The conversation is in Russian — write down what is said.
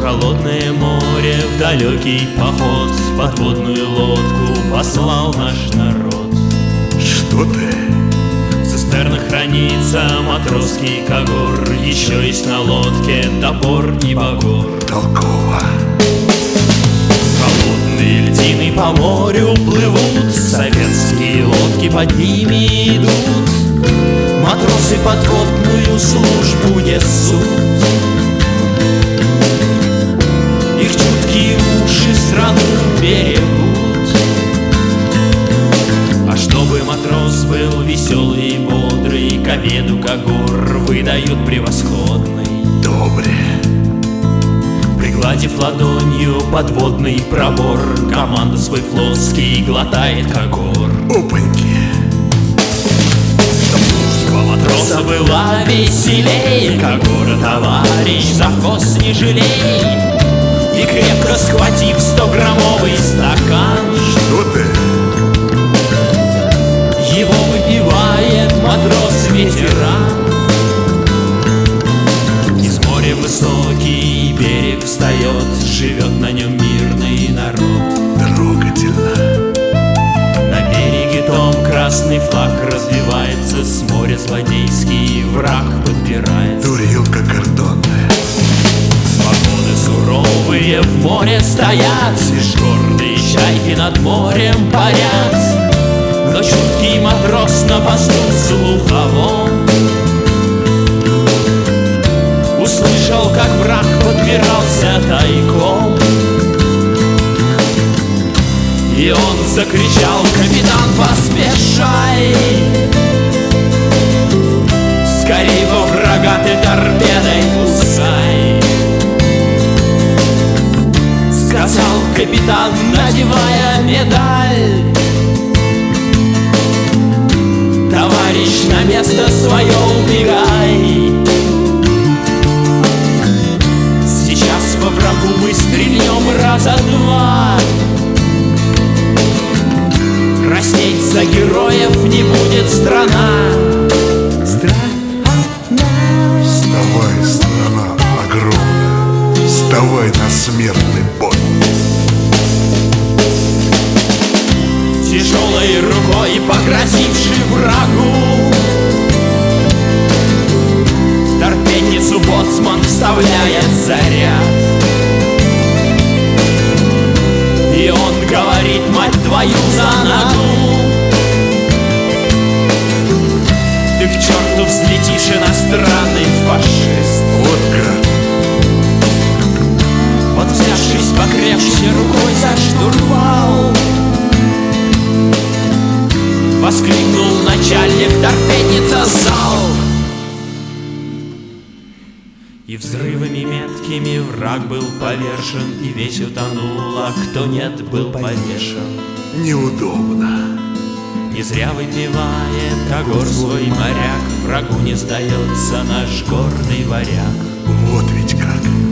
холодное море, в далекий поход подводную лодку послал наш народ. Что ты? В цистернах хранится матросский когор, еще есть на лодке топор и багор. Толково. Холодные льдины по морю плывут, советские лодки под ними идут, матросы подводную службу несут. Их чуткие уши страну берегут. А чтобы матрос был веселый и бодрый, к обеду когор выдают превосходный. Добре. Пригладив ладонью подводный пробор, команда свой флотский глотает когор. Опаньки. Чтоб служба матроса была веселей, когора товарищ за хвост не жалей. И крепко схватив 100-граммовый стакан, Что ты? его выпивает матрос-ветеран. Из моря высокий берег встает, живет на нем мирный народ. Трогательно. На береге том красный флаг развивается, с моря злодейский враг подбирается. Дурилка картонная. Погоды суровые в море стоят, лишь гордые чайки над морем парят. Но чуткий матрос на посту слуховом услышал, как враг подбирался тайком. И он закричал: капитан, поспешай, скорей во врага ты торпедой кусай. Сказал капитан, надевая медаль: товарищ, на место свое убегай. Сейчас по врагу мы стрельнем раза два. Краснеть за героев не будет страна. Вставай, страна огромная. Вставай на смертный бой. Тяжелой рукой погрозивший врагу, в торпедницу боцман вставляет заряд. И он говорит: мать твою за ногу, ты к черту взлетишь, иностранный фашист. Вот гад. Вот взявшись покрепче рукой за штурвал, воскликнул начальник: торпедница, залп! И взрывами меткими враг был повержен, и весь утонул, а кто нет, был повешен. Неудобно. Не зря выпивает когор свой моряк, врагу не сдается наш гордый варяг. Вот ведь как.